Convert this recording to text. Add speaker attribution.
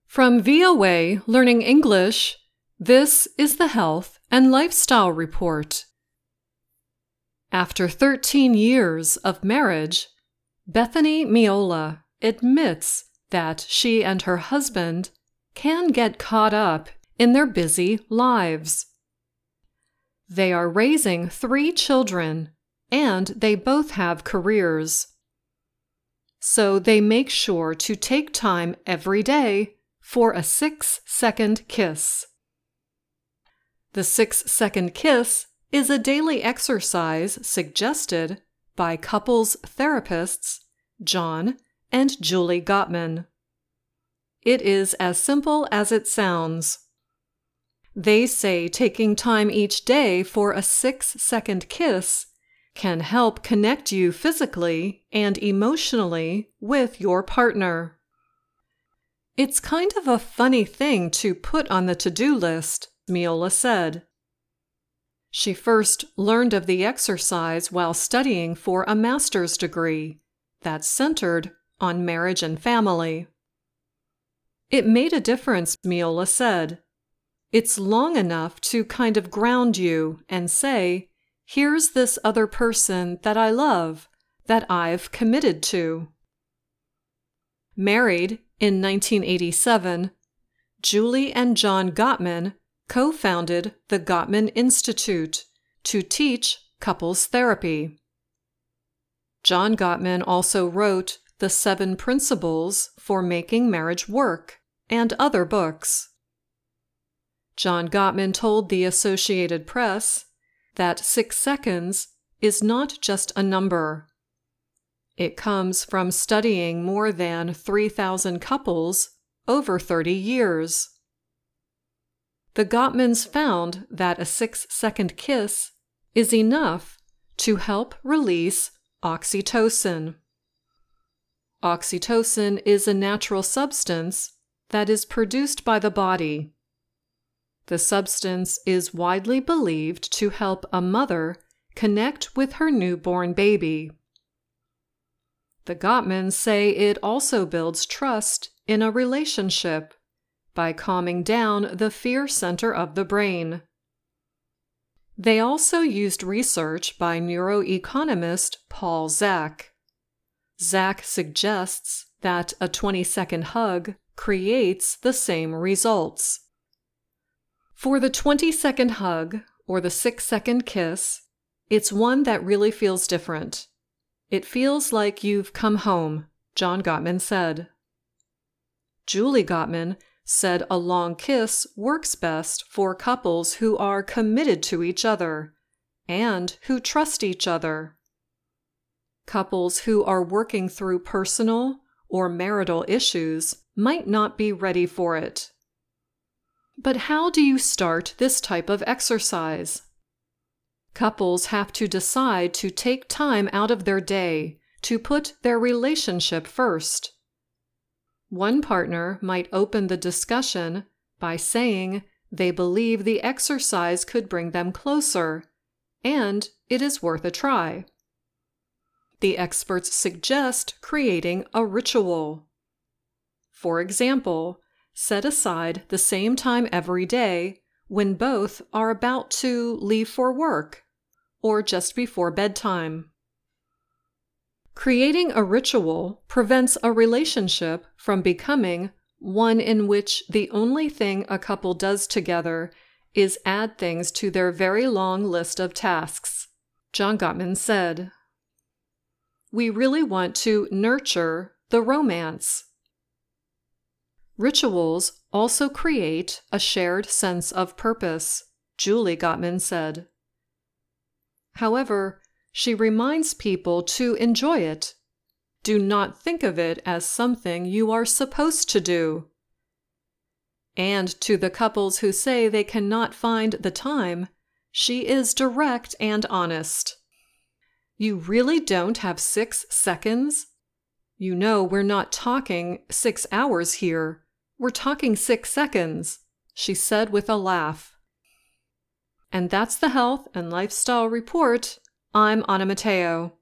Speaker 1: From VOA Learning English, this is the Health and Lifestyle Report. After 13 years of marriage, Bethany Miola admits that she and her husband can get caught up in their busy lives. They are raising 3 children, and they both have careers. So they make sure to take time every day for a 6-second kiss. The 6-second kiss is a daily exercise suggested by couples therapists John and Julie Gottman. It is as simple as it sounds. They say taking time each day for a 6-second kiss can help connect you physically and emotionally with your partner. It's kind of a funny thing to put on the to-do list, Miola said. She first learned of the exercise while studying for a master's degree that's centered on marriage and family. It made a difference, Miola said. It's long enough to kind of ground you and say, here's this other person that I love, that I've committed to. Married in 1987, Julie and John Gottman co-founded the Gottman Institute to teach couples therapy. John Gottman also wrote The 7 Principles for Making Marriage Work and other books. John Gottman told the Associated Press that 6 seconds is not just a number. It comes from studying more than 3,000 couples over 30 years. The Gottmans found that a 6-second kiss is enough to help release oxytocin. Oxytocin is a natural substance that is produced by the body. The substance is widely believed to help a mother connect with her newborn baby. The Gottmans say it also builds trust in a relationship by calming down the fear center of the brain. They also used research by neuroeconomist Paul Zak. Zak suggests that a 20-second hug creates the same results. For the 20-second hug or the 6-second kiss, it's one that really feels different. It feels like you've come home, John Gottman said. Julie Gottman said a long kiss works best for couples who are committed to each other and who trust each other. Couples who are working through personal or marital issues might not be ready for it. But how do you start this type of exercise? Couples have to decide to take time out of their day to put their relationship first. One partner might open the discussion by saying they believe the exercise could bring them closer, and it is worth a try. The experts suggest creating a ritual. For example, set aside the same time every day when both are about to leave for work or just before bedtime. Creating a ritual prevents a relationship from becoming one in which the only thing a couple does together is add things to their very long list of tasks, John Gottman said. We really want to nurture the romance. Rituals also create a shared sense of purpose, Julie Gottman said. However, she reminds people to enjoy it. Do not think of it as something you are supposed to do. And to the couples who say they cannot find the time, she is direct and honest. You really don't have 6 seconds? You know we're not talking 6 hours here. We're talking 6 seconds, she said with a laugh. And that's the Health and Lifestyle Report. I'm Anna Matteo.